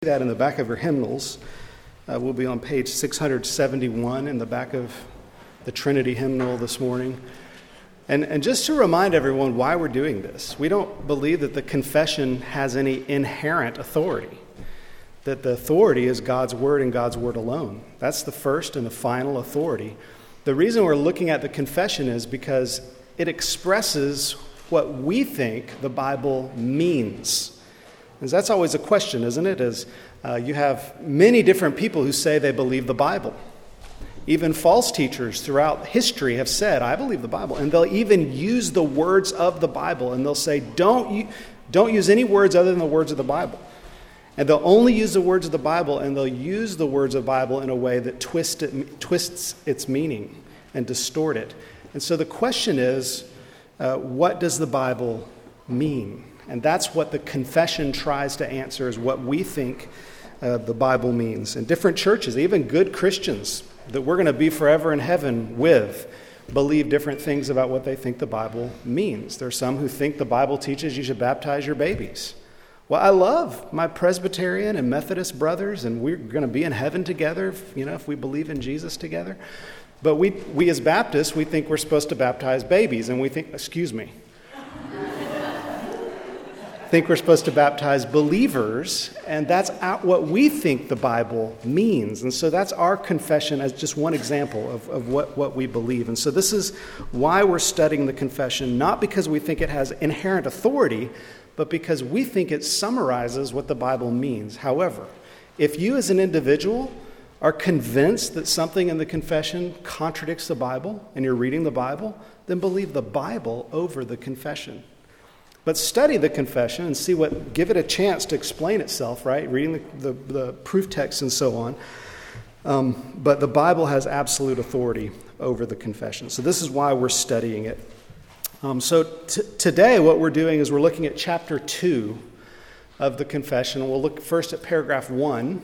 That in the back of your hymnals. We'll be on page 671 in the back of the Trinity hymnal this morning. And just to remind everyone why we're doing this, we don't believe that the confession has any inherent authority, that the authority is God's word and God's word alone. That's the first and the final authority. The reason we're looking at the confession is because it expresses what we think the Bible means. Because that's always a question, isn't it? You have many different people who say they believe the Bible. Even false teachers throughout history have said, I believe the Bible. And they'll even use the words of the Bible. And they'll say, don't use any words other than the words of the Bible. And they'll only use the words of the Bible, and they'll use the words of the Bible in a way that twists its meaning and distort it. And so the question is, what does the Bible mean? And that's what the confession tries to answer, is what we think the Bible means. And different churches, even good Christians that we're going to be forever in heaven with, believe different things about what they think the Bible means. There are some who think the Bible teaches you should baptize your babies. Well, I love my Presbyterian and Methodist brothers, and we're going to be in heaven together, if we believe in Jesus together. But we as Baptists, we think we're supposed to baptize babies, and we think, think we're supposed to baptize believers, and that's what we think the Bible means. And so that's our confession as just one example of what we believe. And so this is why we're studying the confession, not because we think it has inherent authority, but because we think it summarizes what the Bible means. However, if you as an individual are convinced that something in the confession contradicts the Bible, and you're reading the Bible, then believe the Bible over the confession. But study the confession and give it a chance to explain itself, right? Reading the proof text and so on. But the Bible has absolute authority over the confession. So this is why we're studying it. Today what we're doing is we're looking at chapter 2 of the confession. We'll look first at paragraph 1,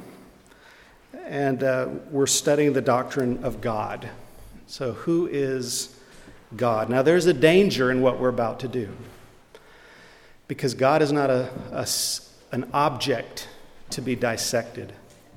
and we're studying the doctrine of God. So who is God? Now there's a danger in what we're about to do, because God is not an object to be dissected.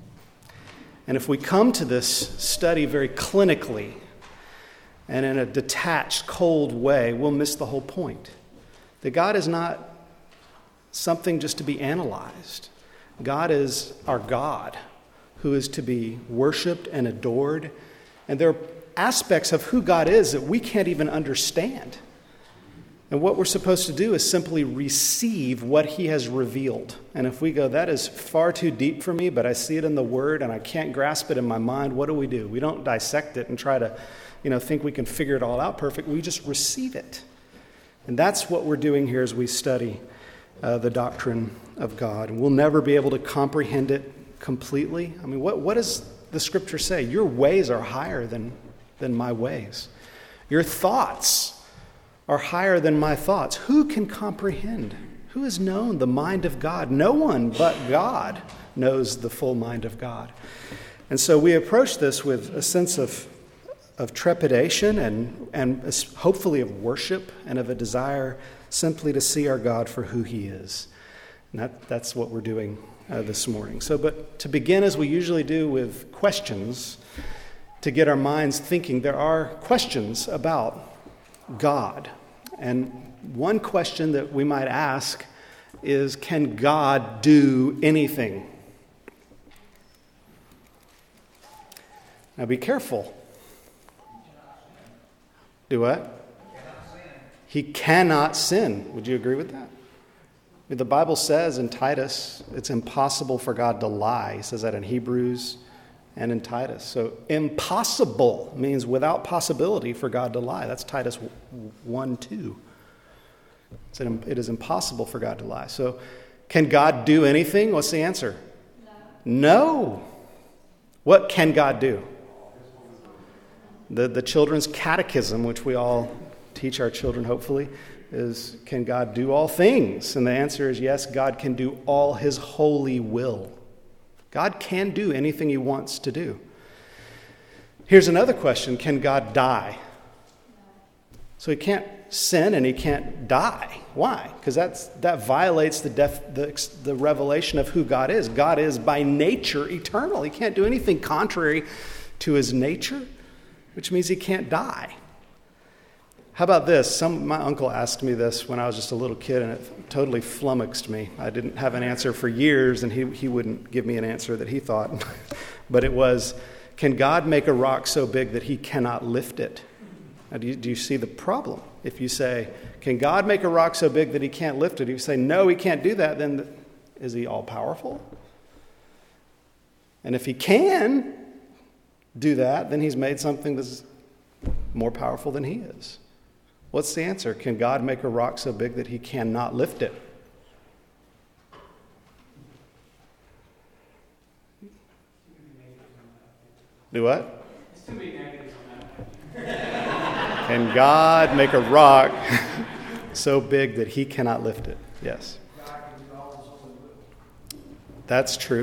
And if we come to this study very clinically and in a detached, cold way, we'll miss the whole point. That God is not something just to be analyzed. God is our God, who is to be worshiped and adored. And there are aspects of who God is that we can't even understand. And what we're supposed to do is simply receive what he has revealed. And if we go, that is far too deep for me, but I see it in the Word and I can't grasp it in my mind, what do? We don't dissect it and try to, think we can figure it all out perfect. We just receive it. And that's what we're doing here as we study the doctrine of God. And we'll never be able to comprehend it completely. I mean, what does the Scripture say? Your ways are higher than my ways. Your thoughts are higher than my thoughts. Who can comprehend? Who has known the mind of God? No one but God knows the full mind of God. And so we approach this with a sense of trepidation and hopefully of worship and of a desire simply to see our God for who he is. And that's what we're doing this morning. But to begin, as we usually do, with questions, to get our minds thinking, there are questions about God. And one question that we might ask is, can God do anything? Now be careful. Do what? He cannot sin. Would you agree with that? The Bible says in Titus, it's impossible for God to lie. He says that in Hebrews and in Titus. So impossible means without possibility for God to lie. That's Titus 1:2. It is impossible for God to lie. So can God do anything? What's the answer? No. What can God do? The children's catechism, which we all teach our children hopefully, is, can God do all things? And the answer is yes, God can do all his holy will. God can do anything he wants to do. Here's another question. Can God die? So he can't sin and he can't die. Why? Because that violates the revelation of who God is. God is by nature eternal. He can't do anything contrary to his nature, which means he can't die. How about this? My uncle asked me this when I was just a little kid, and it totally flummoxed me. I didn't have an answer for years, and he wouldn't give me an answer that he thought. But it was, can God make a rock so big that he cannot lift it? Now, do you see the problem? If you say, can God make a rock so big that he can't lift it? If you say, no, he can't do that, then is he all-powerful? And if he can do that, then he's made something that's more powerful than he is. What's the answer? Can God make a rock so big that he cannot lift it? Do what? It's too many negatives on that. Can God make a rock so big that he cannot lift it? Yes. That's true.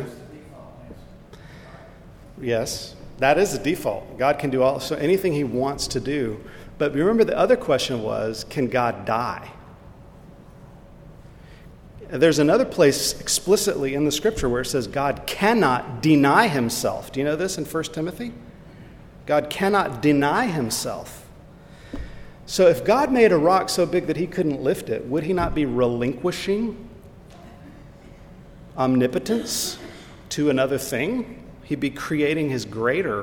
Yes, that is the default. God can do anything he wants to do. But remember, the other question was, can God die? There's another place explicitly in the scripture where it says God cannot deny himself. Do you know this in 1 Timothy? God cannot deny himself. So if God made a rock so big that he couldn't lift it, would he not be relinquishing omnipotence to another thing? He'd be creating his greater.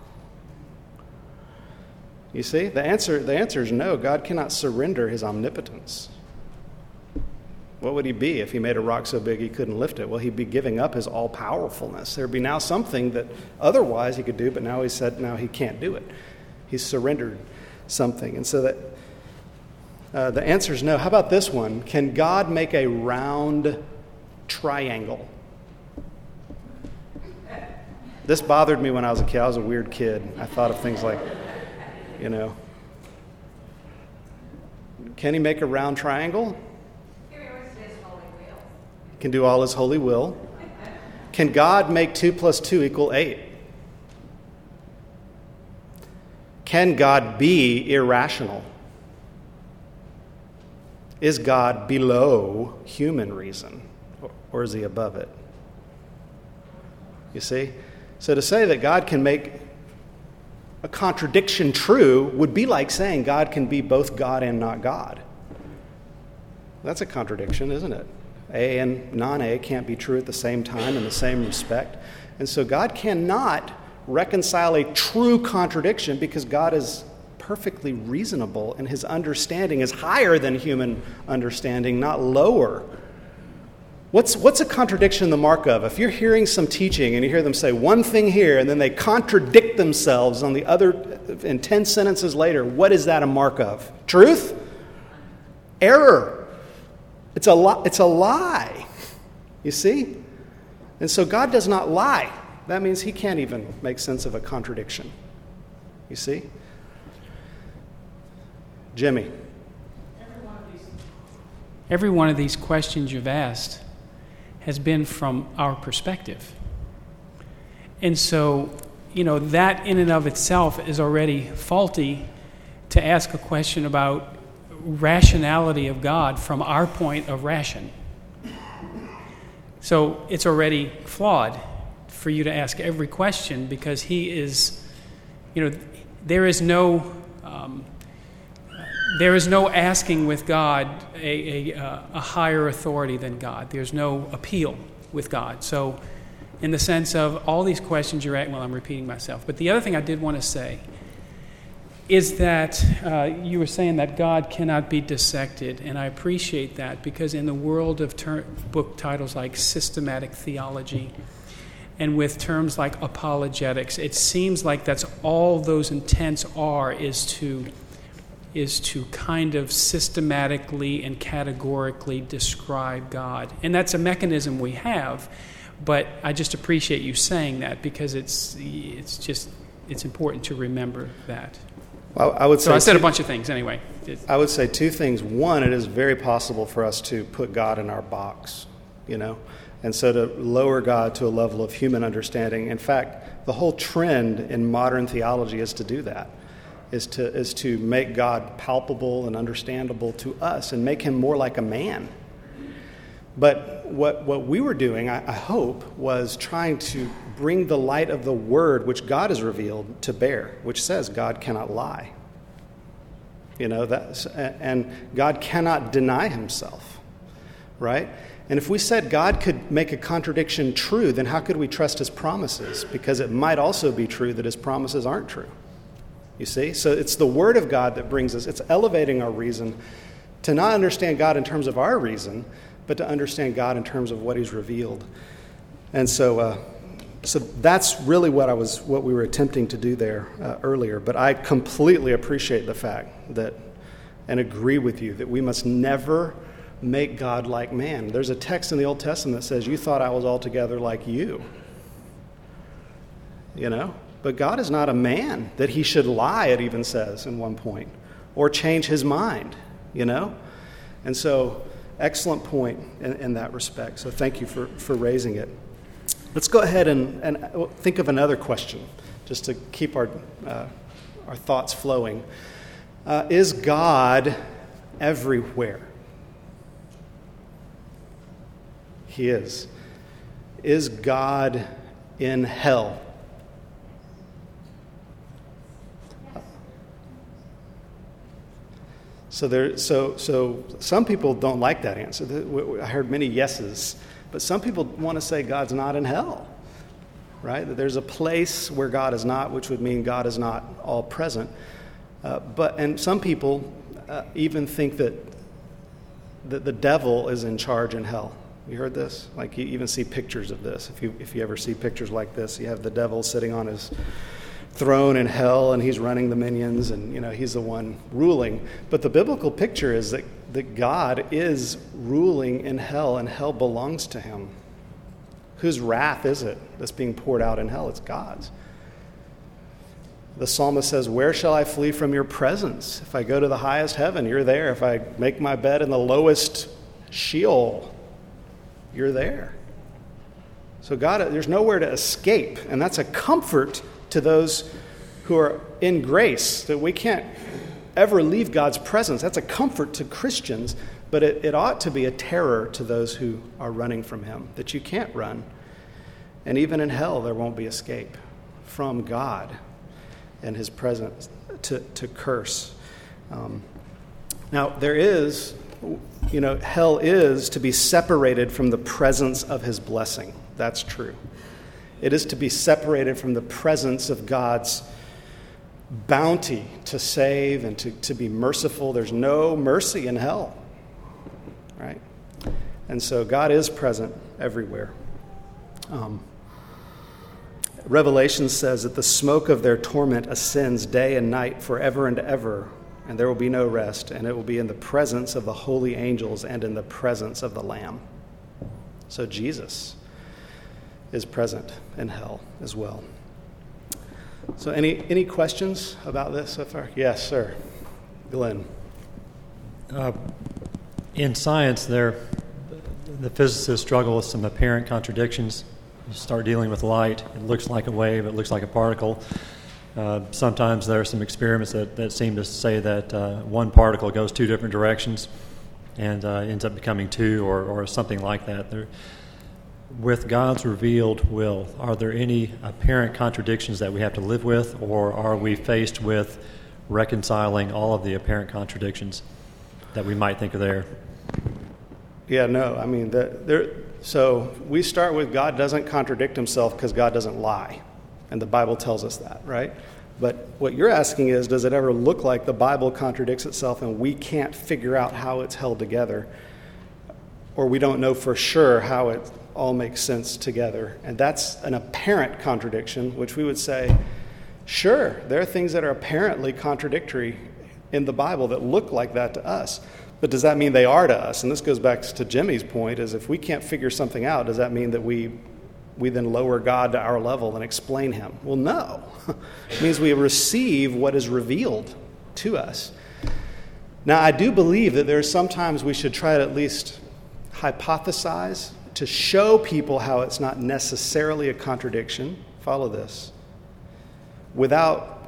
You see, the answer is no. God cannot surrender his omnipotence. What would he be if he made a rock so big he couldn't lift it? Well, he'd be giving up his all-powerfulness. There'd be now something that otherwise he could do, but now he said now he can't do it. He's surrendered something. And so that the answer is no. How about this one? Can God make a round triangle? This bothered me when I was a kid. I was a weird kid. I thought of things like, can he make a round triangle? Can do all his holy will. Can God make 2 + 2 = 8? Can God be irrational? Is God below human reason, or is he above it? You see? So to say that God can make a contradiction true would be like saying God can be both God and not God. That's a contradiction, isn't it? A and non-A can't be true at the same time in the same respect. And so God cannot reconcile a true contradiction because God is perfectly reasonable and his understanding is higher than human understanding, not lower. What's a contradiction the mark of? If you're hearing some teaching and you hear them say one thing here and then they contradict themselves on the other in 10 sentences later, what is that a mark of? Truth? Error. It's a lie. You see? And so God does not lie. That means he can't even make sense of a contradiction. You see? Jimmy. Every one of these questions you've asked has been from our perspective. And so, that in and of itself is already faulty to ask a question about rationality of God from our point of ration. So it's already flawed for you to ask every question because he is, there is no asking with God a higher authority than God. There's no appeal with God. So in the sense of all these questions you're at, well, I'm repeating myself. But the other thing I did want to say is that you were saying that God cannot be dissected, and I appreciate that because in the world of book titles like systematic theology and with terms like apologetics, it seems like that's all those intents are is to kind of systematically and categorically describe God. And that's a mechanism we have, but I just appreciate you saying that because it's important to remember that. Well, I would say I said a bunch of things anyway. I would say two things. One, it is very possible for us to put God in our box, and so to lower God to a level of human understanding. In fact, the whole trend in modern theology is to do that. is to make God palpable and understandable to us and make him more like a man. But what we were doing, I hope, was trying to bring the light of the word which God has revealed to bear, which says God cannot lie. And God cannot deny himself, right? And if we said God could make a contradiction true, then how could we trust his promises? Because it might also be true that his promises aren't true. You see? So it's the word of God that brings us, it's elevating our reason to not understand God in terms of our reason, but to understand God in terms of what he's revealed. And so that's really what we were attempting to do there earlier. But I completely appreciate the fact that, and agree with you, that we must never make God like man. There's a text in the Old Testament that says, you thought I was altogether like you. But God is not a man that he should lie, it even says in one point, or change his mind, And so, excellent point in that respect. So thank you for raising it. Let's go ahead and think of another question, just to keep our thoughts flowing. Is God everywhere? He is. Is God in hell? So some people don't like that answer. I heard many yeses, but some people want to say God's not in hell, right? That there's a place where God is not, which would mean God is not all present. And some people even think that the devil is in charge in hell. You heard this? Like, you even see pictures of this. If you ever see pictures like this, you have the devil sitting on his throne in hell, and he's running the minions, and he's the one ruling. But the biblical picture is that God is ruling in hell, and hell belongs to him. Whose wrath is it that's being poured out in hell? It's God's. The psalmist says, "Where shall I flee from your presence? If I go to the highest heaven, you're there. If I make my bed in the lowest Sheol, you're there." So God, there's nowhere to escape, and that's a comfort to those who are in grace, that we can't ever leave God's presence. That's a comfort to Christians, but it ought to be a terror to those who are running from him, that you can't run. And even in hell, there won't be escape from God and his presence to curse. Now, there is, hell is to be separated from the presence of his blessing. That's true. It is to be separated from the presence of God's bounty to save and to be merciful. There's no mercy in hell, right? And so God is present everywhere. Revelation says that the smoke of their torment ascends day and night forever and ever, and there will be no rest, and it will be in the presence of the holy angels and in the presence of the Lamb. So Jesus is present in hell as well. So any questions about this so far? Yes, sir. Glenn. In science, the physicists struggle with some apparent contradictions. You start dealing with light, it looks like a wave, it looks like a particle. Sometimes there are some experiments that seem to say that one particle goes two different directions and ends up becoming two or something like that. With God's revealed will, are there any apparent contradictions that we have to live with, or are we faced with reconciling all of the apparent contradictions that we might think are there? Yeah, no. I mean, so we start with God doesn't contradict himself because God doesn't lie. And the Bible tells us that, right? But what you're asking is, does it ever look like the Bible contradicts itself and we can't figure out how it's held together? Or we don't know for sure how it all makes sense together. And that's an apparent contradiction, which we would say, sure, there are things that are apparently contradictory in the Bible that look like that to us. But does that mean they are to us? And this goes back to Jimmy's point, is if we can't figure something out, does that mean that we then lower God to our level and explain him? Well, no. It means we receive what is revealed to us. Now, I do believe that there are sometimes we should try to at least hypothesize to show people how it's not necessarily a contradiction. Follow this. Without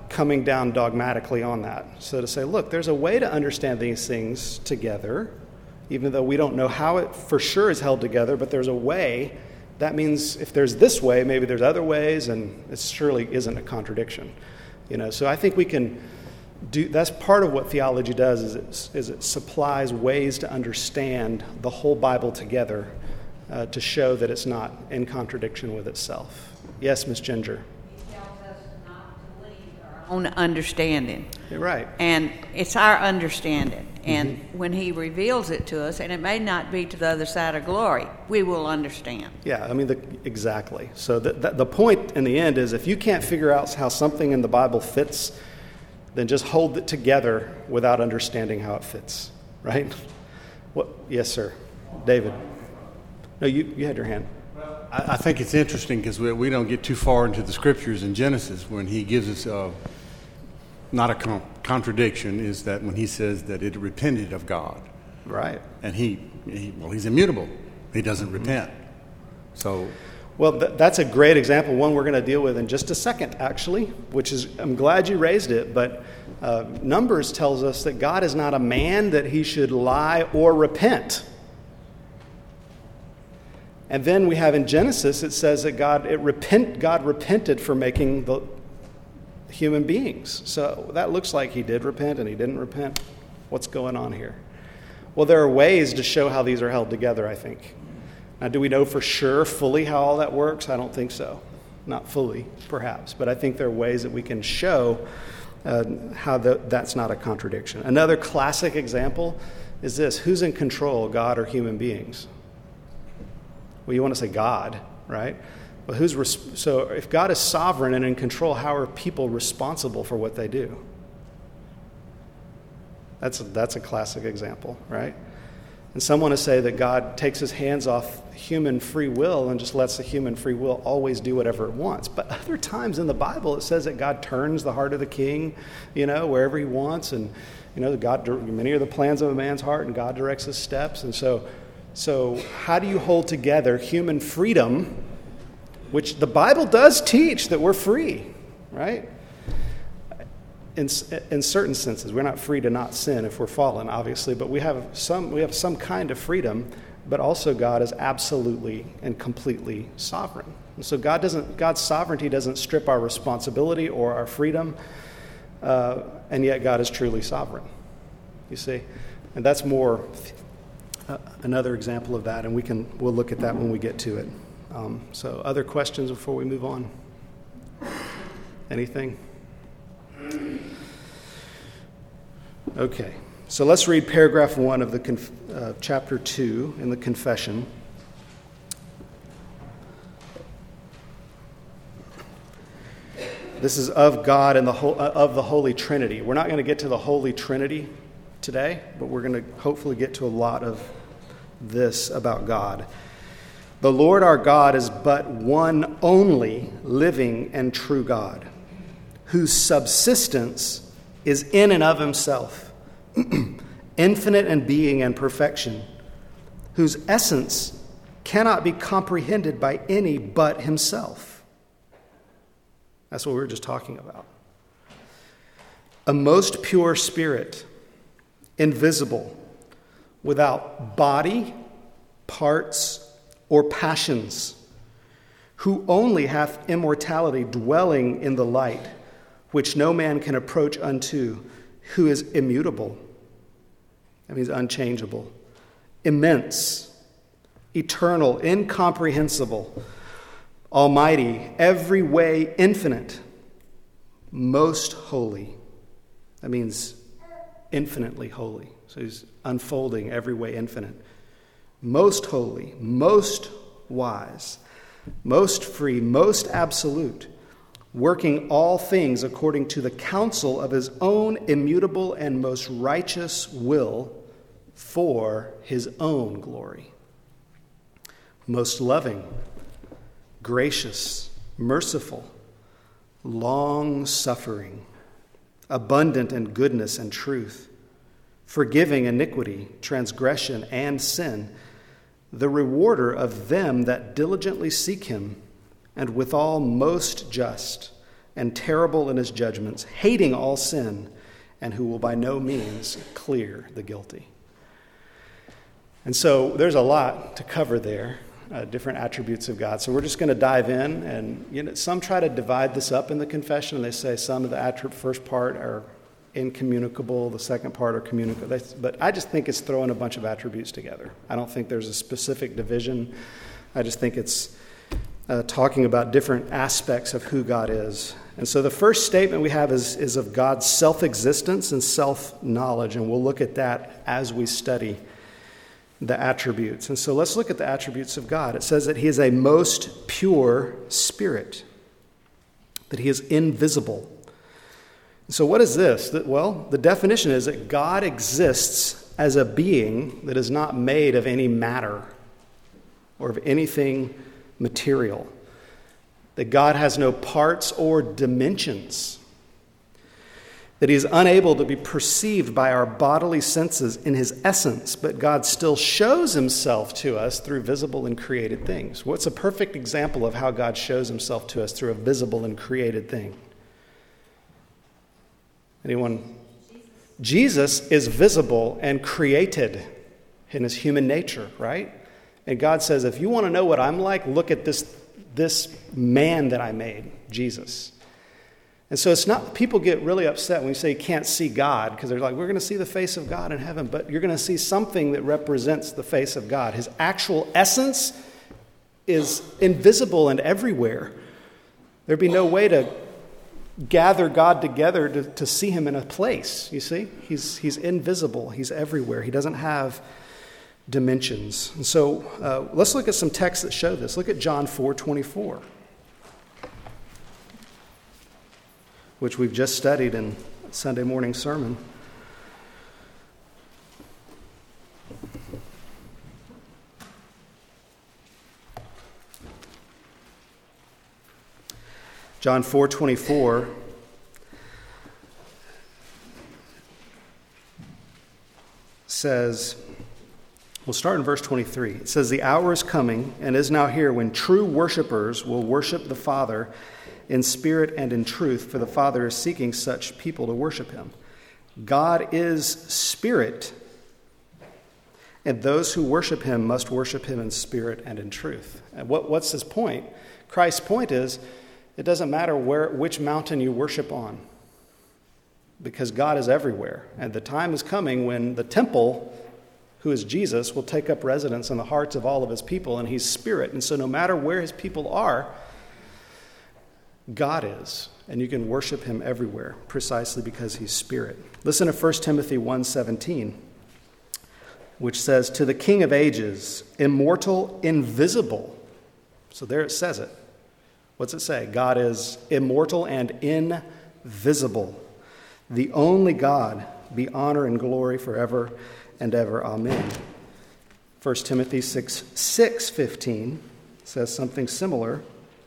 coming down dogmatically on that. So to say, look, there's a way to understand these things together, even though we don't know how it for sure is held together, but there's a way. That means if there's this way, maybe there's other ways, and it surely isn't a contradiction. So I think we can do. That's part of what theology does. Is it supplies ways to understand the whole Bible together, to show that it's not in contradiction with itself. Yes, Miss Ginger. He tells us not to leave our own understanding. You're right. And it's our understanding. And when he reveals it to us, and it may not be to the other side of glory, we will understand. Yeah, I mean, exactly. So the point in the end is, if you can't figure out how something in the Bible fits, then just hold it together without understanding how it fits, right? What? Yes, sir. David. No, you had your hand. I think it's interesting because we don't get too far into the scriptures in Genesis when he gives us not a contradiction, is that when he says that it repented of God. Right. And he's immutable. He doesn't repent. So, well, that's a great example, one we're going to deal with in just a second, actually, which is, I'm glad you raised it, but Numbers tells us that God is not a man that he should lie or repent. And then we have in Genesis, it says that God repented for making the human beings. So that looks like he did repent and he didn't repent. What's going on here? Well, there are ways to show how these are held together, I think. Now, do we know for sure fully how all that works? I don't think so. Not fully, perhaps. But I think there are ways that we can show how that's not a contradiction. Another classic example is this. Who's in control, God or human beings? Well, you want to say God, right? But so if God is sovereign and in control, how are people responsible for what they do? That's a classic example, right? And some want to say that God takes his hands off human free will and just lets the human free will always do whatever it wants. But other times in the Bible, it says that God turns the heart of the king, wherever he wants. And, many are the plans of a man's heart, and God directs his steps. And so how do you hold together human freedom, which the Bible does teach that we're free, right? In certain senses, we're not free to not sin if we're fallen, obviously, but we have some kind of freedom, but also God is absolutely and completely sovereign. And so God's sovereignty doesn't strip our responsibility or our freedom, and yet God is truly sovereign. You see, and that's more another example of that, and we'll look at that when we get to it. So, other questions before we move on? Anything? Okay, so let's read paragraph 1 of the chapter 2 in the confession. This is of God and of the Holy Trinity. We're not going to get to the Holy Trinity today, but we're going to hopefully get to a lot of this about God. The Lord our God is but one only living and true God, whose subsistence is in and of himself, infinite in being and perfection, whose essence cannot be comprehended by any but himself. That's what we were just talking about. A most pure spirit, invisible, without body, parts, or passions, who only hath immortality, dwelling in the light, which no man can approach unto, who is immutable. That means unchangeable, immense, eternal, incomprehensible, almighty, every way infinite, most holy. That means infinitely holy. So he's unfolding every way infinite. Most holy, most wise, most free, most absolute, working all things according to the counsel of his own immutable and most righteous will for his own glory. Most loving, gracious, merciful, long-suffering, abundant in goodness and truth, forgiving iniquity, transgression, and sin, the rewarder of them that diligently seek him, and withal most just, and terrible in his judgments, hating all sin, and who will by no means clear the guilty. And so there's a lot to cover there, different attributes of God. So we're just going to dive in, and some try to divide this up in the confession, and they say some of the first part are incommunicable, the second part are communicable. But I just think it's throwing a bunch of attributes together. I don't think there's a specific division. I just think it's talking about different aspects of who God is. And so the first statement we have is of God's self-existence and self-knowledge, and we'll look at that as we study the attributes. And so let's look at the attributes of God. It says that he is a most pure spirit, that he is invisible. So what is this? Well, the definition is that God exists as a being that is not made of any matter or of anything material, that God has no parts or dimensions, that he is unable to be perceived by our bodily senses in his essence, but God still shows himself to us through visible and created things. What's a perfect example of how God shows himself to us through a visible and created thing? Anyone? Jesus is visible and created in his human nature, right? And God says, if you want to know what I'm like, look at this man that I made, Jesus. And so it's not, people get really upset when you say you can't see God, because they're like, we're going to see the face of God in heaven, but you're going to see something that represents the face of God. His actual essence is invisible and everywhere. There'd be no way to gather God together to see him in a place, you see? He's invisible. He's everywhere. He doesn't have dimensions. And so let's look at some texts that show this. Look at John 4:24. Which we've just studied in Sunday morning sermon. John 4:24 says, we'll start in verse 23. It says, the hour is coming and is now here when true worshipers will worship the Father in spirit and in truth, for the Father is seeking such people to worship him. God is spirit, and those who worship him must worship him in spirit and in truth. And what's his point? Christ's point is, it doesn't matter which mountain you worship on, because God is everywhere. And the time is coming when the temple, who is Jesus, will take up residence in the hearts of all of his people, and he's spirit. And so no matter where his people are, God is, and you can worship him everywhere, precisely because he's spirit. Listen to 1 Timothy 1:17, which says, to the King of ages, immortal, invisible. So there it says it. What's it say? God is immortal and invisible. The only God, be honor and glory forever and ever. Amen. 1 Timothy 6:15 says something similar.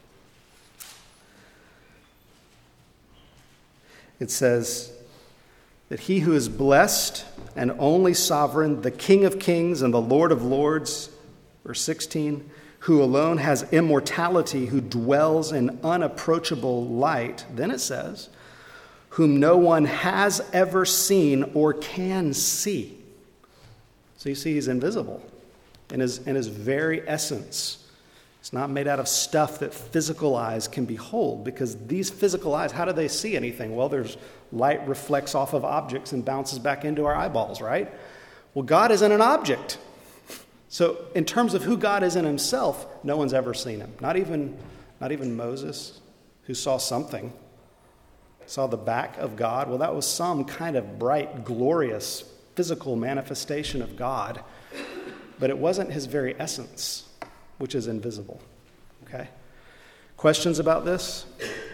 It says that he who is blessed and only sovereign, the King of kings and the Lord of lords, verse 16, who alone has immortality, who dwells in unapproachable light, then it says, whom no one has ever seen or can see. So you see, he's invisible in his very essence. It's not made out of stuff that physical eyes can behold, because these physical eyes, how do they see anything? Well, there's light reflects off of objects and bounces back into our eyeballs, right? Well, God isn't an object. So in terms of who God is in himself, no one's ever seen him. Not even Moses, who saw something, saw the back of God. Well, that was some kind of bright, glorious, physical manifestation of God, but it wasn't his very essence, which is invisible. Okay? Questions about this?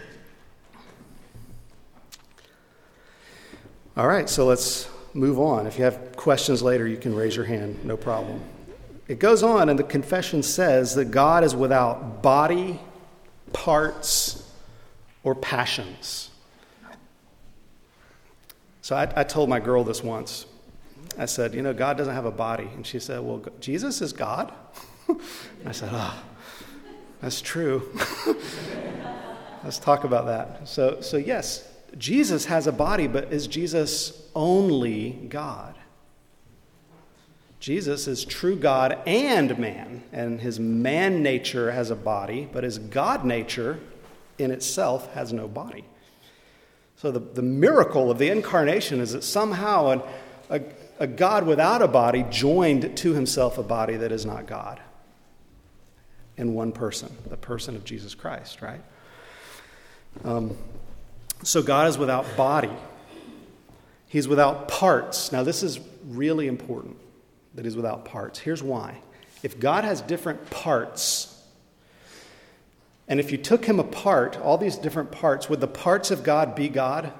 All right, so let's move on. If you have questions later, you can raise your hand, no problem. It goes on, and the confession says that God is without body, parts, or passions. So I told my girl this once. I said, God doesn't have a body. And she said, well, Jesus is God? I said, that's true. Let's talk about that. So yes, Jesus has a body, but is Jesus only God? Jesus is true God and man, and his man nature has a body, but his God nature in itself has no body. So the miracle of the incarnation is that somehow a God without a body joined to himself a body that is not God in one person, the person of Jesus Christ, right? So God is without body. He's without parts. Now this is really important, that he's without parts. Here's why. If God has different parts, and if you took him apart, all these different parts, would the parts of God be God?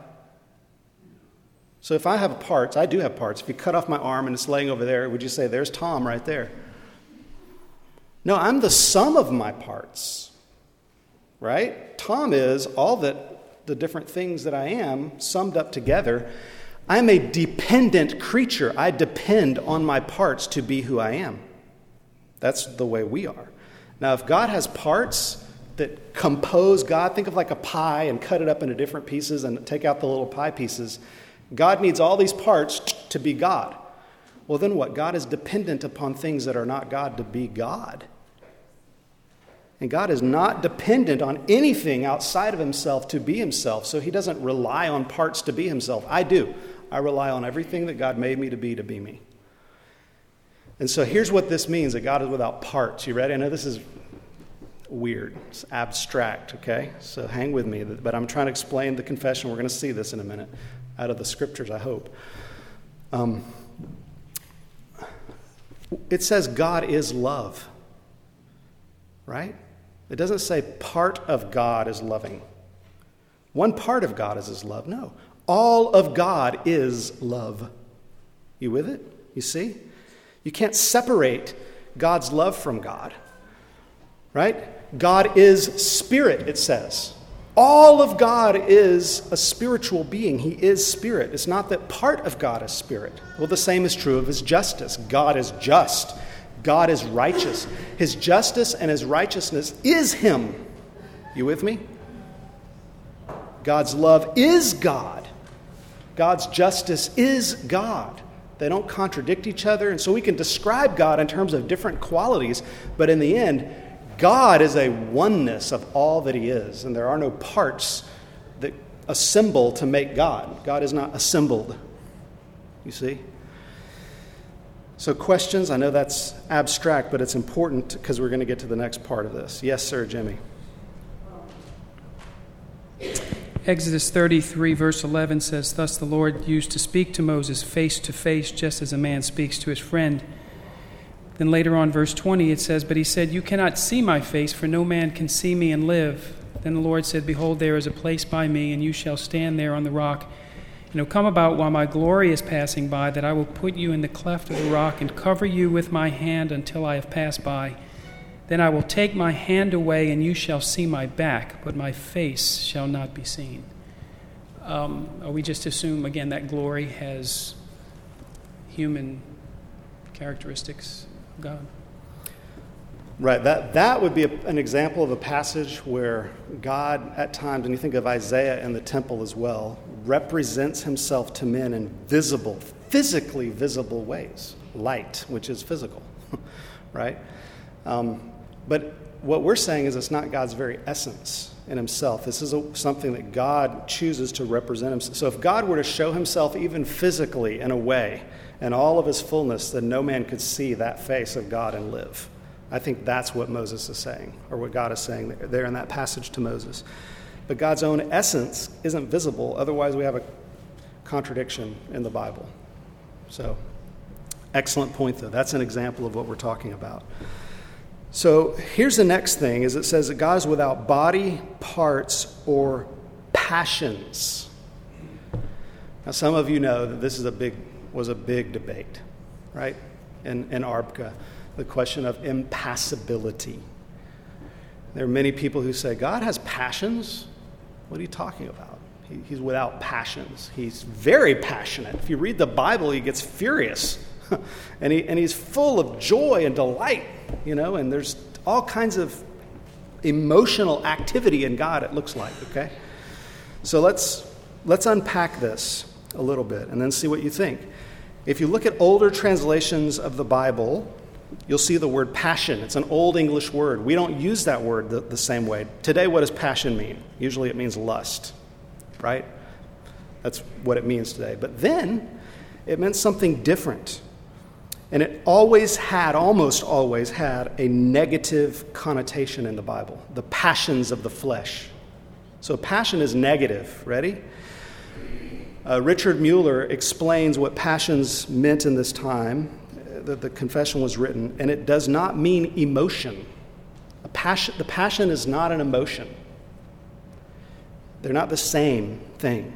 So if I have parts, I do have parts. If you cut off my arm and it's laying over there, would you say, there's Tom right there? No, I'm the sum of my parts, right? Tom is all that the different things that I am summed up together. I'm a dependent creature. I depend on my parts to be who I am. That's the way we are. Now, if God has parts that compose God, think of like a pie and cut it up into different pieces and take out the little pie pieces. God needs all these parts to be God. Well, then what? God is dependent upon things that are not God to be God. And God is not dependent on anything outside of himself to be himself, so he doesn't rely on parts to be himself. I do. I rely on everything that God made me to be me. And so here's what this means, that God is without parts. You ready? I know this is weird. It's abstract, okay? So hang with me. But I'm trying to explain the confession. We're going to see this in a minute out of the scriptures, I hope. It says God is love, right? It doesn't say part of God is loving. One part of God is his love. No. All of God is love. You with it? You see? You can't separate God's love from God, right? God is spirit, it says. All of God is a spiritual being. He is spirit. It's not that part of God is spirit. Well, the same is true of his justice. God is just. God is righteous. His justice and his righteousness is him. You with me? God's love is God. God's justice is God. They don't contradict each other, and so we can describe God in terms of different qualities, but in the end, God is a oneness of all that he is, and there are no parts that assemble to make God. God is not assembled. You see? So questions, I know that's abstract, but it's important because we're going to get to the next part of this. Yes, sir, Jimmy. Exodus 33, verse 11 says, "Thus the Lord used to speak to Moses face to face, just as a man speaks to his friend." Then later on, verse 20, it says, "But he said, 'You cannot see my face, for no man can see me and live.' Then the Lord said, 'Behold, there is a place by me, and you shall stand there on the rock. And it will come about while my glory is passing by, that I will put you in the cleft of the rock and cover you with my hand until I have passed by. Then I will take my hand away, and you shall see my back, but my face shall not be seen.'" We just assume, again, that glory has human characteristics of God. Right, that would be an example of a passage where God, at times, and you think of Isaiah and the temple as well, represents himself to men in visible, physically visible ways. Light, which is physical, right? But what we're saying is it's not God's very essence in himself. This is something that God chooses to represent himself. So if God were to show himself even physically in a way, in all of his fullness, then no man could see that face of God and live. I think that's what Moses is saying, or what God is saying there in that passage to Moses. But God's own essence isn't visible, otherwise we have a contradiction in the Bible. So, excellent point though. That's an example of what we're talking about. So here's the next thing, is it says that God is without body, parts, or passions. Now some of you know that this was a big debate, right, in ARBCA. The question of impassibility. There are many people who say, God has passions? What are you talking about? He's without passions. He's very passionate. If you read the Bible, he gets furious. and he's full of joy and delight, and there's all kinds of emotional activity in God, it looks like, okay? So let's unpack this a little bit and then see what you think. If you look at older translations of the Bible, you'll see the word passion. It's an old English word. We don't use that word the same way. Today, what does passion mean? Usually it means lust, right? That's what it means today. But then, it meant something different. And it almost always had a negative connotation in the Bible. The passions of the flesh. So passion is negative. Ready? Richard Mueller explains what passions meant in this time that the confession was written, and it does not mean emotion. The passion is not an emotion. They're not the same thing.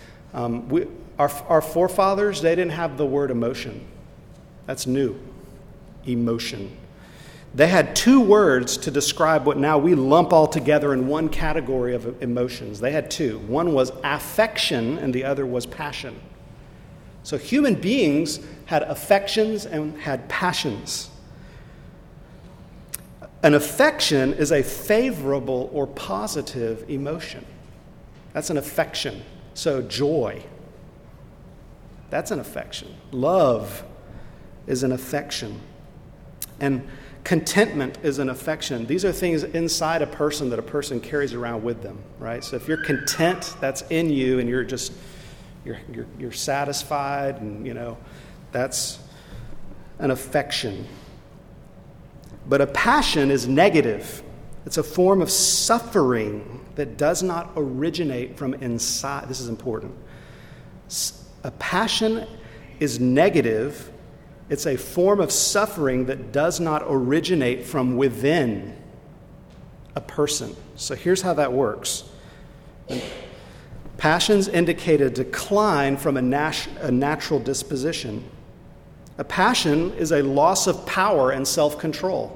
Our forefathers, they didn't have the word emotion. That's new. Emotion. They had two words to describe what now we lump all together in one category of emotions. They had two. One was affection and the other was passion. So human beings had affections and had passions. An affection is a favorable or positive emotion. That's an affection. So joy, that's an affection. Love is an affection. And contentment is an affection. These are things inside a person that a person carries around with them, right? So if you're content, that's in you, and you're just you're satisfied, and that's an affection. But a passion is negative. It's a form of suffering that does not originate from inside. This is important. A passion is negative. It's a form of suffering that does not originate from within a person. So here's how that works. Passions indicate a decline from a natural disposition. A passion is a loss of power and self-control.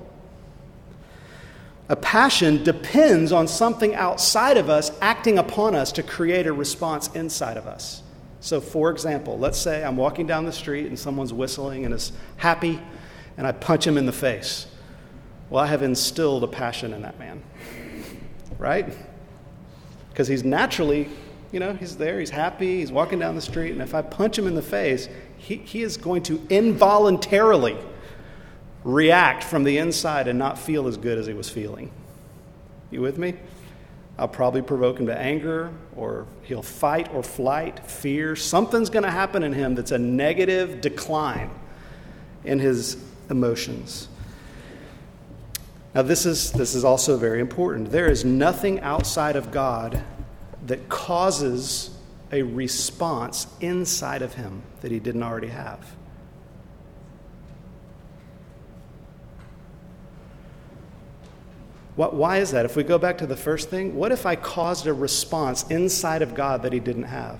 A passion depends on something outside of us acting upon us to create a response inside of us. So, for example, let's say I'm walking down the street and someone's whistling and is happy, and I punch him in the face. Well, I have instilled a passion in that man, right? Because he's naturally, he's there, he's happy, he's walking down the street, and if I punch him in the face, he is going to involuntarily react from the inside and not feel as good as he was feeling. You with me? I'll probably provoke him to anger, or he'll fight or flight, fear. Something's going to happen in him that's a negative decline in his emotions. Now, this is also very important. There is nothing outside of God that causes a response inside of him that he didn't already have. Why is that? If we go back to the first thing, what if I caused a response inside of God that he didn't have?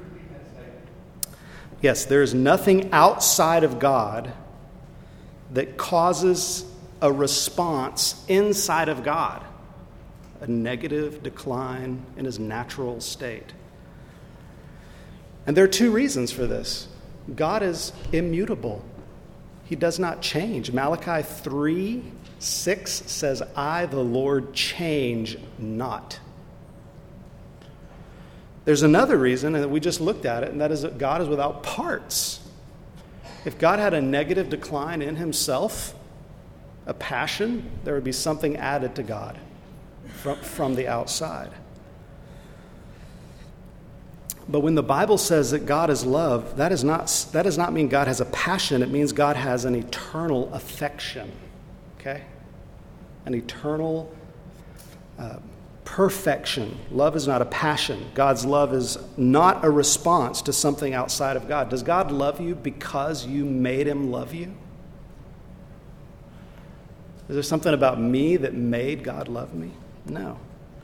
Yes, there is nothing outside of God that causes a response inside of God, a negative decline in his natural state. And there are two reasons for this. God is immutable. He does not change. Malachi 3:6 says, I, the Lord, change not. There's another reason, and we just looked at it, and that is that God is without parts. If God had a negative decline in himself, a passion, there would be something added to God from the outside. But when the Bible says that God is love, that does not mean God has a passion. It means God has an eternal affection. Okay? An eternal perfection. Love is not a passion. God's love is not a response to something outside of God. Does God love you because you made him love you? Is there something about me that made God love me? No.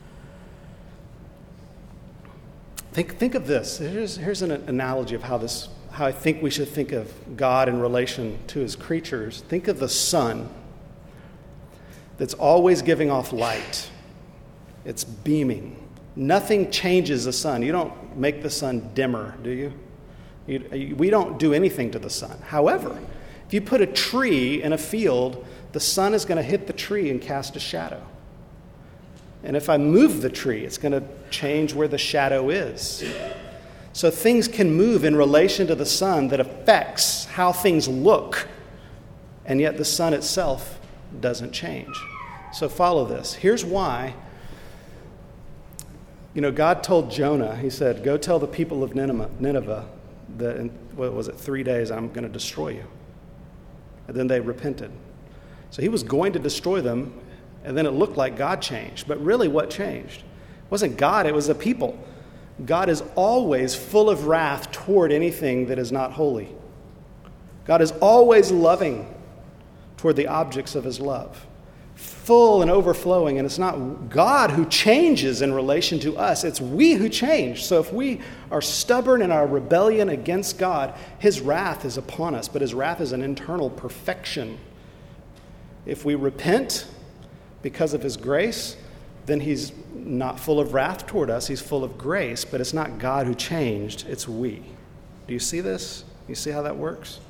Think of this. Here's an analogy of how I think we should think of God in relation to his creatures. Think of the sun that's always giving off light. It's beaming. Nothing changes the sun. You don't make the sun dimmer, do you? We don't do anything to the sun. However, if you put a tree in a field, the sun is going to hit the tree and cast a shadow. And if I move the tree, it's going to change where the shadow is. So things can move in relation to the sun that affects how things look, and yet the sun itself doesn't change. So follow this. Here's why. God told Jonah, he said, go tell the people of Nineveh that in, 3 days I'm going to destroy you. And then they repented. So he was going to destroy them, and then it looked like God changed. But really what changed? It wasn't God, it was the people. God is always full of wrath toward anything that is not holy. God is always loving toward the objects of his love. Full and overflowing, and it's not God who changes in relation to us, it's we who change. So if we are stubborn in our rebellion against God, his wrath is upon us, but his wrath is an internal perfection. If we repent because of his grace, then he's not full of wrath toward us, he's full of grace, but it's not God who changed, it's we. Do you see this? You see how that works?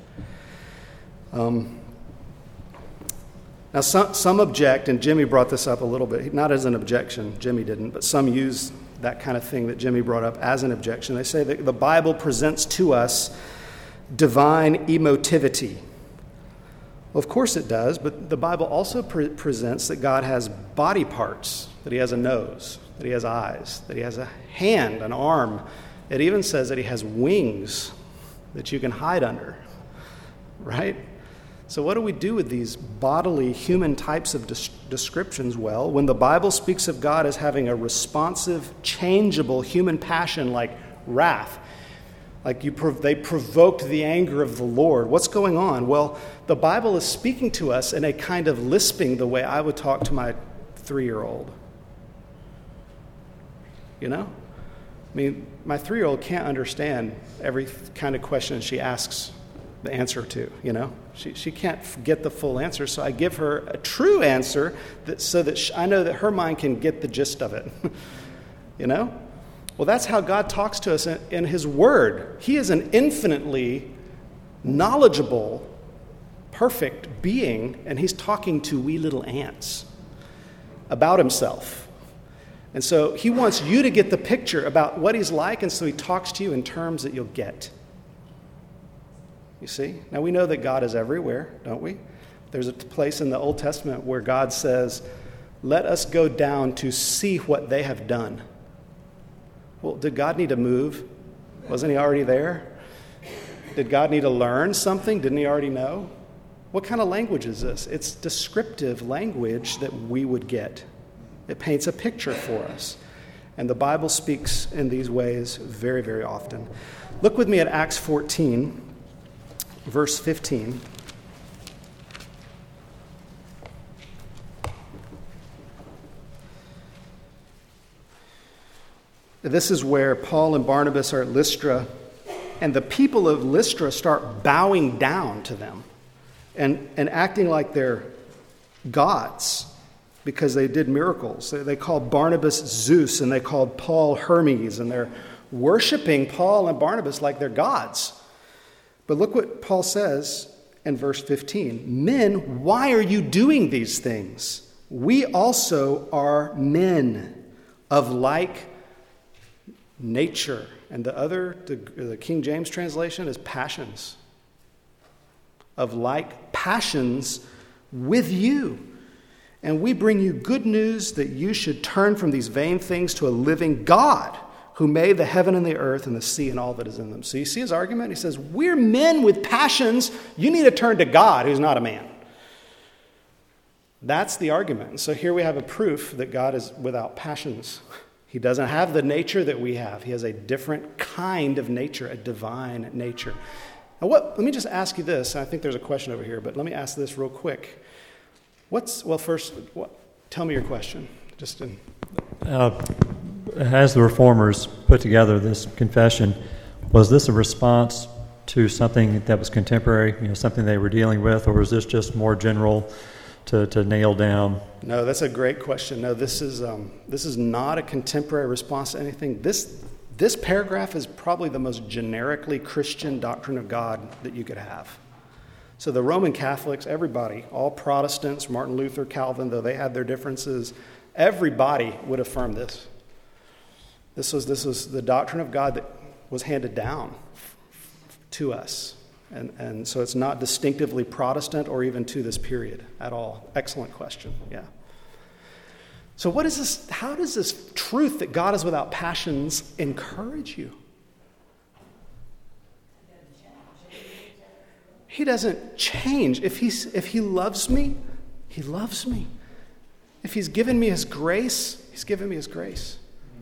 Now, some object, and Jimmy brought this up a little bit, not as an objection, Jimmy didn't, but some use that kind of thing that Jimmy brought up as an objection. They say that the Bible presents to us divine emotivity. Well, of course it does, but the Bible also presents that God has body parts, that he has a nose, that he has eyes, that he has a hand, an arm. It even says that he has wings that you can hide under, right? So what do we do with these bodily human types of descriptions? Well, when the Bible speaks of God as having a responsive, changeable human passion like wrath, like they provoked the anger of the Lord, what's going on? Well, the Bible is speaking to us in a kind of lisping, the way I would talk to my 3-year-old. I mean, my 3-year-old can't understand every kind of question she asks the answer to, She can't get the full answer, so I give her a true answer so that I know that her mind can get the gist of it. Well, that's how God talks to us in his word. He is an infinitely knowledgeable, perfect being, and he's talking to wee little ants about himself. And so he wants you to get the picture about what he's like, and so he talks to you in terms that you'll get. You see? Now we know that God is everywhere, don't we? There's a place in the Old Testament where God says, let us go down to see what they have done. Well, did God need to move? Wasn't he already there? Did God need to learn something? Didn't he already know? What kind of language is this? It's descriptive language that we would get. It paints a picture for us. And the Bible speaks in these ways very, very often. Look with me at Acts 14. Verse 15. This is where Paul and Barnabas are at Lystra, and the people of Lystra start bowing down to them and acting like they're gods because they did miracles. They called Barnabas Zeus, and they called Paul Hermes, and they're worshiping Paul and Barnabas like they're gods. But look what Paul says in verse 15. Men, why are you doing these things? We also are men of like nature. And the King James translation is passions. Of like passions with you. And we bring you good news that you should turn from these vain things to a living God, who made the heaven and the earth and the sea and all that is in them. So you see his argument? He says, we're men with passions. You need to turn to God, who's not a man. That's the argument. So here we have a proof that God is without passions. He doesn't have the nature that we have. He has a different kind of nature, a divine nature. Now let me just ask you this. I think there's a question over here, but let me ask this real quick. Tell me your question. As the Reformers put together this confession, was this a response to something that was contemporary, something they were dealing with, or was this just more general to nail down? No, that's a great question. No, this is not a contemporary response to anything. This paragraph is probably the most generically Christian doctrine of God that you could have. So the Roman Catholics, everybody, all Protestants, Martin Luther, Calvin, though they had their differences, Everybody would affirm this. This was the doctrine of God that was handed down to us. And so it's not distinctively Protestant or even to this period at all. Excellent question, yeah. So what is this? How does this truth that God is without passions encourage you? He doesn't change. If he loves me, he loves me. If he's given me his grace, he's given me his grace.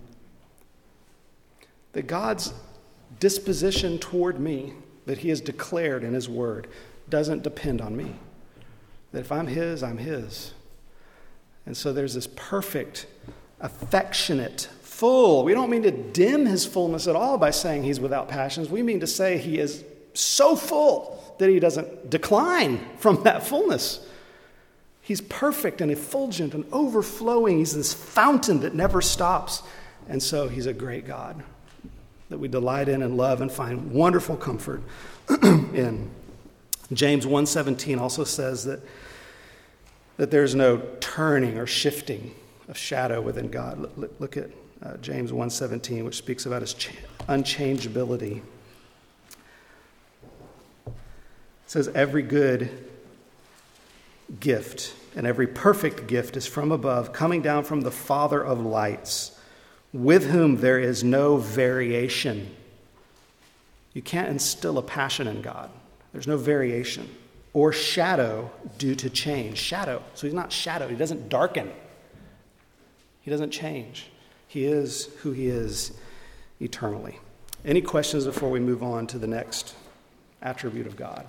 That God's disposition toward me, that he has declared in his word, doesn't depend on me. That if I'm his, I'm his. And so there's this perfect, affectionate, full. We don't mean to dim his fullness at all by saying he's without passions. We mean to say he is so full that he doesn't decline from that fullness. He's perfect and effulgent and overflowing. He's this fountain that never stops. And so he's a great God that we delight in and love and find wonderful comfort in. James 1:17 also says that there's no turning or shifting of shadow within God. Look at James 1:17, which speaks about his unchangeability. It says, every good gift and every perfect gift is from above, coming down from the Father of lights, with whom there is no variation. You can't instill a passion in God. There's no variation. Or shadow due to change. Shadow. So he's not shadowed. He doesn't darken. He doesn't change. He is who he is eternally. Any questions before we move on to the next attribute of God?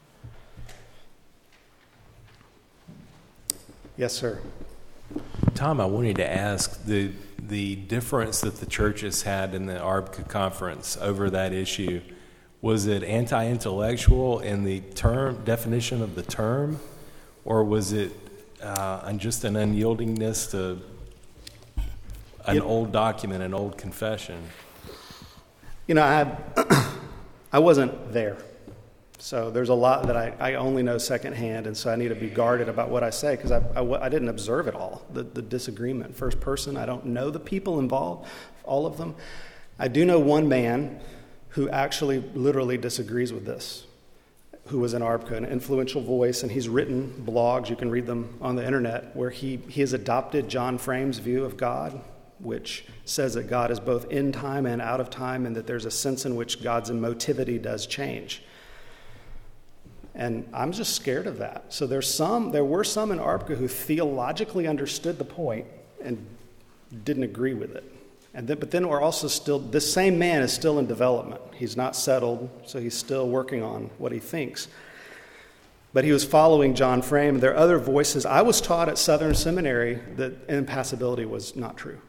Yes, sir. Tom, I wanted to ask the difference that the churches had in the ARBCA conference over that issue. Was it anti-intellectual in the term definition of the term, or was it just an unyieldingness to an old document, an old confession? You know, I wasn't there. So there's a lot that I only know secondhand, and so I need to be guarded about what I say because I didn't observe it all, the disagreement. First person, I don't know the people involved, all of them. I do know one man who actually literally disagrees with this, who was in ARBCA, an influential voice, and he's written blogs, you can read them on the internet, where he has adopted John Frame's view of God, which says that God is both in time and out of time, and that there's a sense in which God's emotivity does change. And I'm just scared of that. So there were some in ARBCA who theologically understood the point and didn't agree with it. But then we're also still, this same man is still in development. He's not settled, so he's still working on what he thinks. But he was following John Frame. There are other voices. I was taught at Southern Seminary that impassibility was not true.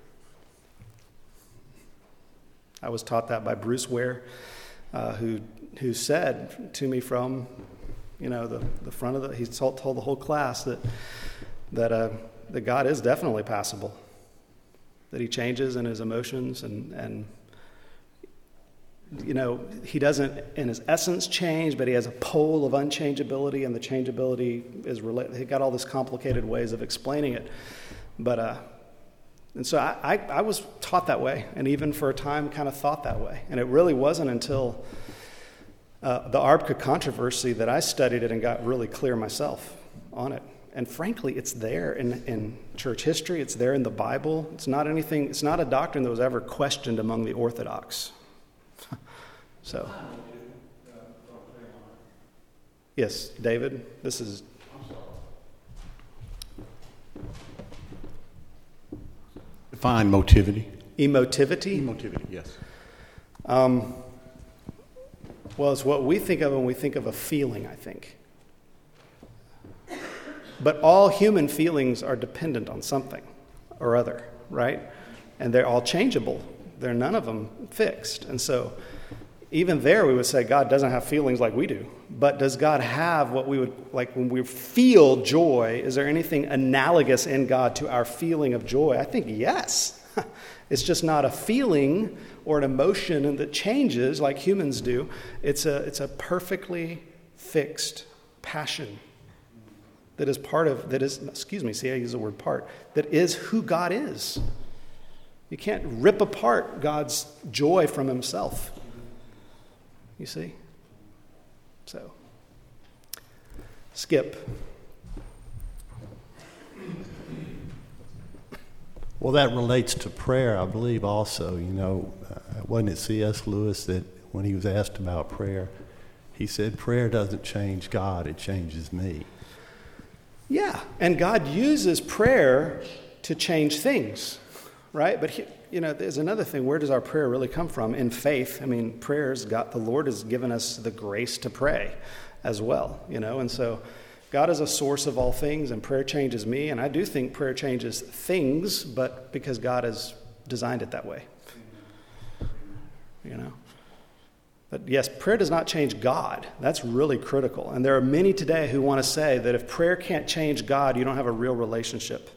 I was taught that by Bruce Ware, who said to me from the front of he told the whole class that God is definitely passible, that he changes in his emotions and he doesn't in his essence change, but he has a pole of unchangeability, and the changeability is related. He got all this complicated ways of explaining it, and so I was taught that way, and even for a time kind of thought that way, and it really wasn't until the ARBCA controversy that I studied it and got really clear myself on it. And frankly, it's there in church history. It's there in the Bible. It's not a doctrine that was ever questioned among the Orthodox. So, yes, David, this is... Define motivity. Emotivity? Emotivity, yes. Well, it's what we think of when we think of a feeling, I think. But all human feelings are dependent on something or other, right? And they're all changeable. They're none of them fixed. And so even there we would say God doesn't have feelings like we do. But does God have what we would, like when we feel joy, is there anything analogous in God to our feeling of joy? I think yes. It's just not a feeling or an emotion that changes like humans do. It's a perfectly fixed passion that is see, I use the word part, that is who God is. You can't rip apart God's joy from himself. You see? So, Skip. Well, that relates to prayer, I believe, also. Wasn't it C.S. Lewis that when he was asked about prayer, he said, prayer doesn't change God, it changes me. Yeah, and God uses prayer to change things, right? But, there's another thing. Where does our prayer really come from? In faith. I mean, the Lord has given us the grace to pray as well, and so God is a source of all things, and prayer changes me, and I do think prayer changes things, but because God has designed it that way, But yes, prayer does not change God. That's really critical, and there are many today who want to say that if prayer can't change God, you don't have a real relationship.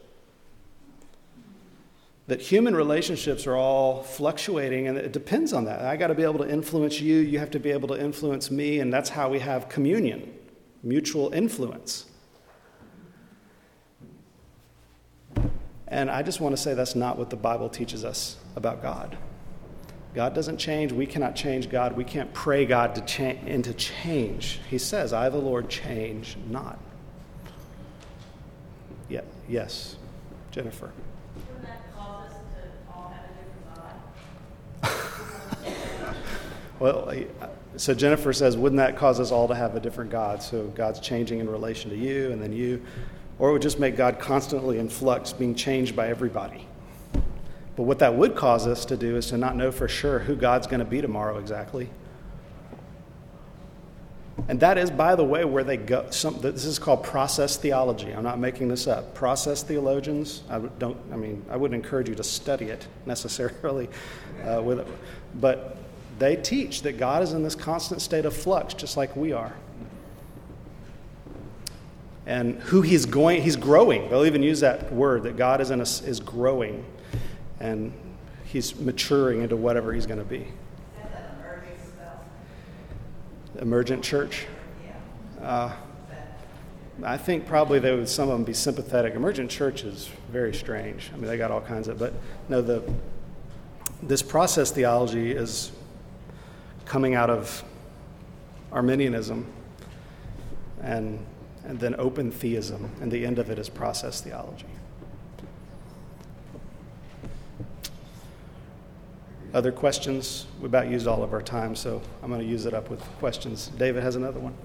That human relationships are all fluctuating, and it depends on that. I got to be able to influence you, you have to be able to influence me, and that's how we have communion. Mutual influence. And I just want to say that's not what the Bible teaches us about God. God doesn't change. We cannot change God. We can't pray God into change. He says, I, the Lord, change not. Yeah, yes, Jennifer. Wouldn't that cause us to all have a different God? Well, so Jennifer says, wouldn't that cause us all to have a different God? So God's changing in relation to you and then you. Or it would just make God constantly in flux, being changed by everybody. But what that would cause us to do is to not know for sure who God's going to be tomorrow exactly. And that is, by the way, where they go. This is called process theology. I'm not making this up. Process theologians, I wouldn't encourage you to study it necessarily with it. But they teach that God is in this constant state of flux, just like we are. And who he's growing. They'll even use that word, that God is growing. And he's maturing into whatever he's going to be. Emergent church? I think probably some of them be sympathetic. Emergent church is very strange. I mean, they got all kinds of, but no, this process theology is coming out of Arminianism and then open theism, and the end of it is process theology. Other questions? We about used all of our time, so I'm going to use it up with questions. David has another one.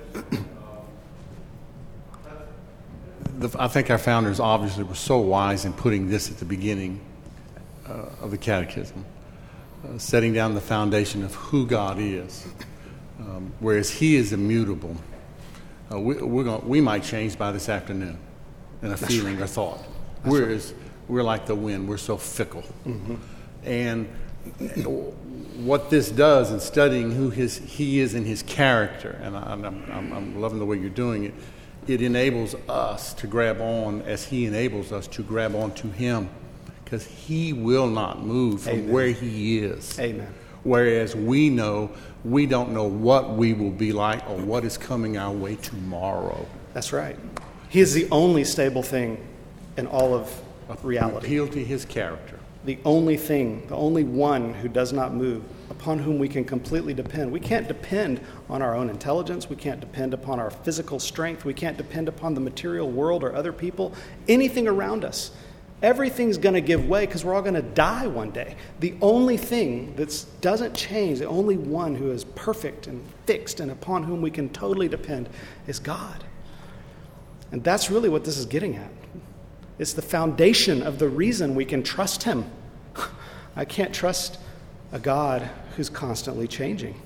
I think our founders obviously were so wise in putting this at the beginning of the catechism, setting down the foundation of who God is, whereas he is immutable. We might change by this afternoon in a feeling or thought, whereas we're like the wind. We're so fickle. Mm-hmm. And what this does in studying who he is in his character, and I'm loving the way you're doing it, it enables us to grab on as he enables us to grab on to him, because he will not move from Amen. Where he is. Amen. Whereas we don't know what we will be like or what is coming our way tomorrow. That's right. He is the only stable thing in all of reality. Appeal to his character. The only thing, the only one who does not move, upon whom we can completely depend. We can't depend on our own intelligence. We can't depend upon our physical strength. We can't depend upon the material world or other people, anything around us. Everything's going to give way because we're all going to die one day. The only thing that doesn't change, the only one who is perfect and fixed and upon whom we can totally depend is God. And that's really what this is getting at. It's the foundation of the reason we can trust him. I can't trust a God who's constantly changing.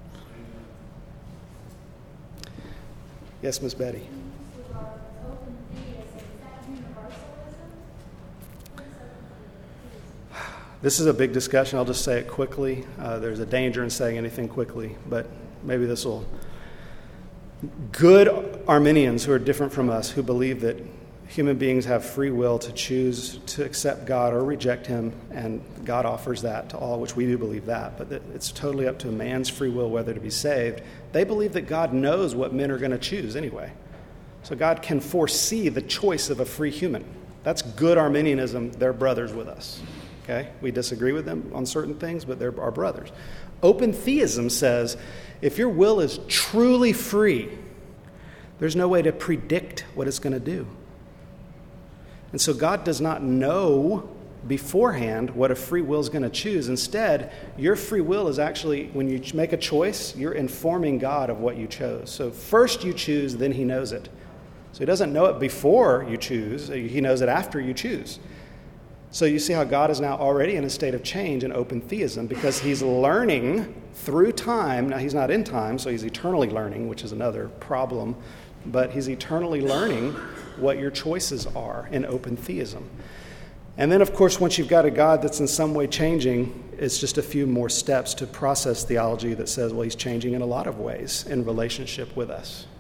Yes, Miss Betty. This is a big discussion. I'll just say it quickly. There's a danger in saying anything quickly, but maybe this will. Good Arminians who are different from us, who believe that human beings have free will to choose to accept God or reject him, and God offers that to all, which we do believe that, but that it's totally up to a man's free will whether to be saved. They believe that God knows what men are going to choose anyway. So God can foresee the choice of a free human. That's good Arminianism. They're brothers with us. Okay? We disagree with them on certain things, but they're our brothers. Open theism says if your will is truly free, there's no way to predict what it's going to do. And so God does not know beforehand what a free will is going to choose. Instead, your free will is actually, when you make a choice, you're informing God of what you chose. So first you choose, then he knows it. So he doesn't know it before you choose. He knows it after you choose. So you see how God is now already in a state of change in open theism because he's learning through time. Now he's not in time, so he's eternally learning, which is another problem. But he's eternally learning what your choices are in open theism. And then, of course, once you've got a God that's in some way changing, it's just a few more steps to process theology that says, well, he's changing in a lot of ways in relationship with us.